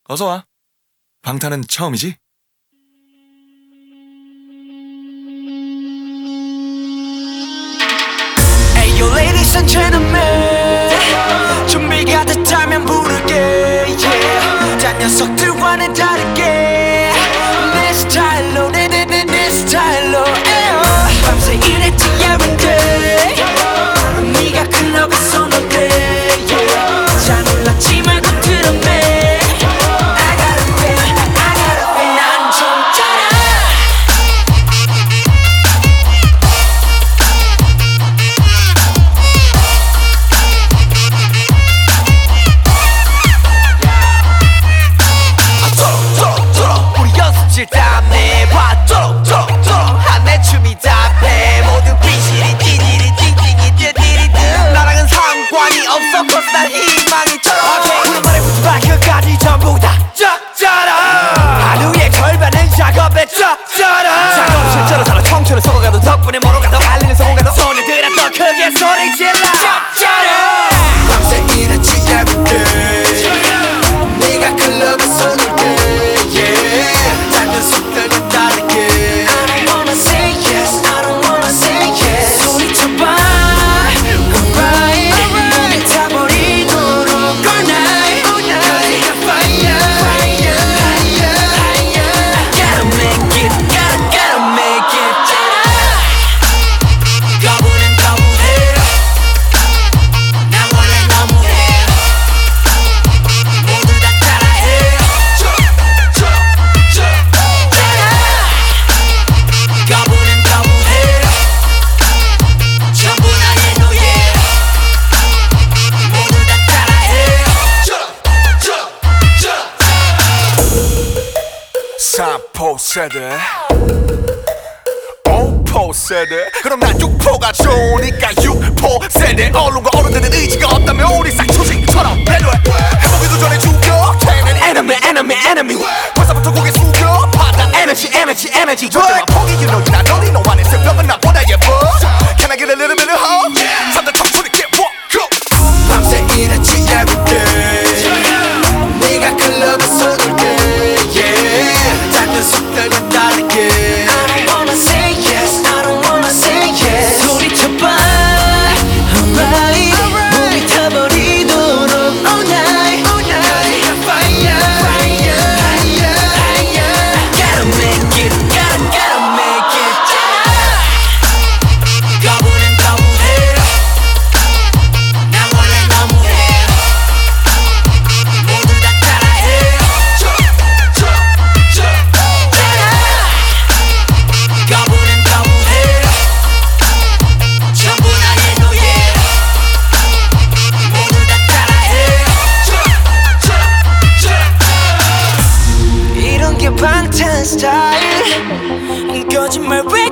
어서와. 방탄은 처음이지? Ayo ladies and gentlemen, 준비가 됐다면 부르게 yeah. 딴 녀석들과는 다르게 내 스타일로 내 스타일로 밤새 일했지 every day 네가 클럽에 쏘는데 yeah. 잘 몰랐지 말고 들었네 I gotta feel 난 좀 짜라 우리 연습실 땀내 봐 내 춤이 답해 모두 비실이 찌질이 찡찡이 찌질이든 나랑은 상관이 없어 cause 난 희망이 쩔어 우리 말해보지 마 그까지 전부 다 쩍쩔어 하루의 절반은 작업에 쩍쩔어 작업실처럼 살아 청춘을 썩어가도 덕분에 멀어가도 달리는 성공가도 손에 들어 더 크게 소리 질러 쩍쩔어 밤새 일했지 every day 네가 클럽에 손을 대 yeah 단 녀석들과 다르게 세대 5포 세대 그럼 난 6포가 좋으니까 6포 세대 언론과 어른들의 의지가 없다면 우리 싹초식처럼 배려해 해보기도 전에 죽여 걔는 enemy 벌써부터 고개 숙여 받아 energy 절대 포기 you know you're not only no one 새벽은 나보다 예뻐 Can I get a little bit of hope? 잠들 청춘이 get walk go 밤새 일했지 every day 네가 클럽에 손을 대 yeah 단 녀석들과 다르게 I don't wanna say yes I don't wanna say yes 소리쳐봐 alright 몸이 타버리도록 all night fire gotta make it gotta make it 거부는 거부해 난 원래 너무해 모두 다 따라해 거부는 거부해 전부 다 내 노예 모두 다 따라해 이런 게 방탄 스타일 거짓말 왜